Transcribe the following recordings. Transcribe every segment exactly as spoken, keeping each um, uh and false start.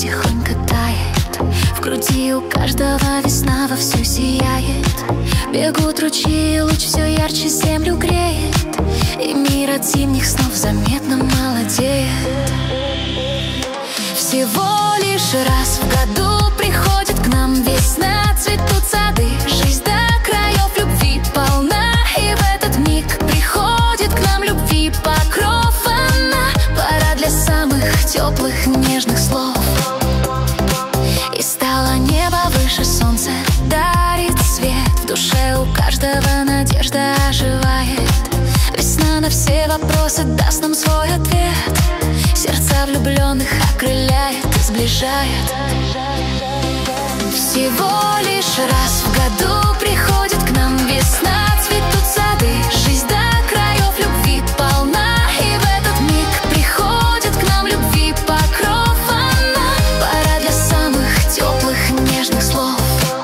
тихонько тает. В груди у каждого весна вовсю сияет. Бегут ручьи, луч все ярче землю греет, и мир от зимних снов заметно молодеет. Всего лишь раз в году приходит к нам весна, цветут сады, жизнь до краев любви полна. И в этот миг приходит к нам любви покров она. Пора для самых теплых нежных слов. И стало небо выше, солнце дарит свет. В душе у каждого надежда оживает. Весна на все вопросы даст нам свой ответ. Сердца влюбленных окрыляет и сближает. Всего лишь раз в году приходит к нам весна, цветут сады, жизнь до краев любви полна. И в этот миг приходит к нам любви покров она. Пора для самых теплых нежных слов.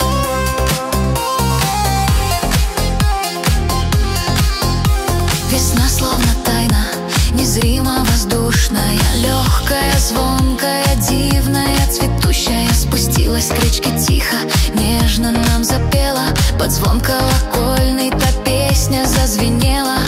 Весна словно тайна, незримо воздушная, легкая, звонкая, дивная, цветущая. Спустилась к речке тихо, нежно нам запела. Под звон колокольный та песня зазвенела.